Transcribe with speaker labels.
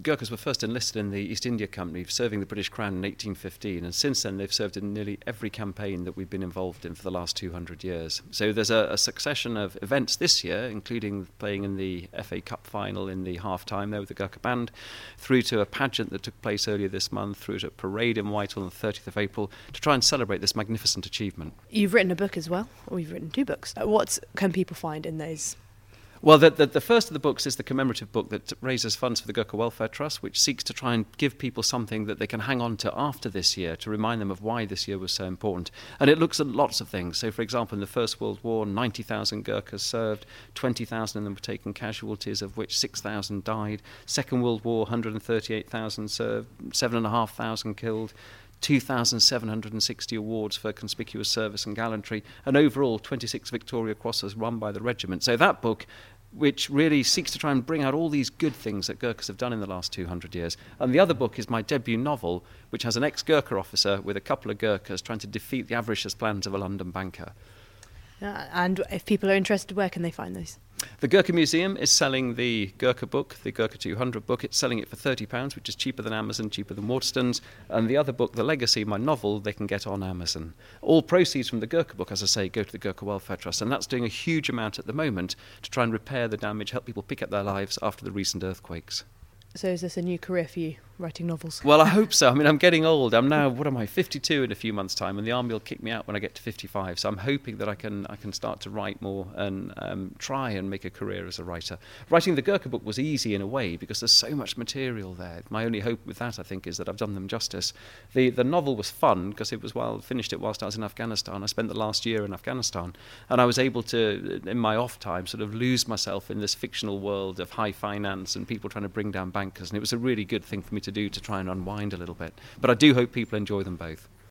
Speaker 1: Gurkhas were first enlisted in the East India Company, serving the British Crown in 1815, and since then they've served in nearly every campaign that we've been involved in for the last 200 years. So there's a succession of events this year, including playing in the FA Cup final in the half-time there with the Gurkha band, through to a pageant that took place earlier this month, through to a parade in Whitehall on the 30th of April, to try and celebrate this magnificent achievement.
Speaker 2: You've written a book as well, or you've written 2 books. What can people find in those?
Speaker 1: Well, the first of the books is the commemorative book that raises funds for the Gurkha Welfare Trust, which seeks to try and give people something that they can hang on to after this year, to remind them of why this year was so important. And it looks at lots of things. So, for example, in the First World War, 90,000 Gurkhas served, 20,000 of them were taken casualties, of which 6,000 died. Second World War, 138,000 served, 7,500 killed. 2,760 awards for conspicuous service and gallantry, and overall 26 Victoria Crosses won by the regiment. So that book, which really seeks to try and bring out all these good things that Gurkhas have done in the last 200 years. And the other book is my debut novel, which has an ex-Gurkha officer with a couple of Gurkhas trying to defeat the avaricious plans of a London banker.
Speaker 2: And if people are interested, where can they find those?
Speaker 1: The Gurkha Museum is selling the Gurkha book, the Gurkha 200 book. It's selling it for £30, which is cheaper than Amazon, cheaper than Waterstones. And the other book, The Legacy, my novel, they can get on Amazon. All proceeds from the Gurkha book, as I say, go to the Gurkha Welfare Trust. And that's doing a huge amount at the moment to try and repair the damage, help people pick up their lives after the recent earthquakes.
Speaker 2: So is this a new career for you, writing novels?
Speaker 1: Well, I hope so. I mean, I'm getting old. I'm now, 52 in a few months' time, and the army will kick me out when I get to 55. So I'm hoping that I can start to write more and try and make a career as a writer. Writing the Gurkha book was easy in a way because there's so much material there. My only hope with that, I think, is that I've done them justice. The novel was fun because it was finished it whilst I was in Afghanistan. I spent the last year in Afghanistan, and I was able to, in my off time, sort of lose myself in this fictional world of high finance and people trying to bring down bankers, and it was a really good thing for me to do to try and unwind a little bit. But I do hope people enjoy them both.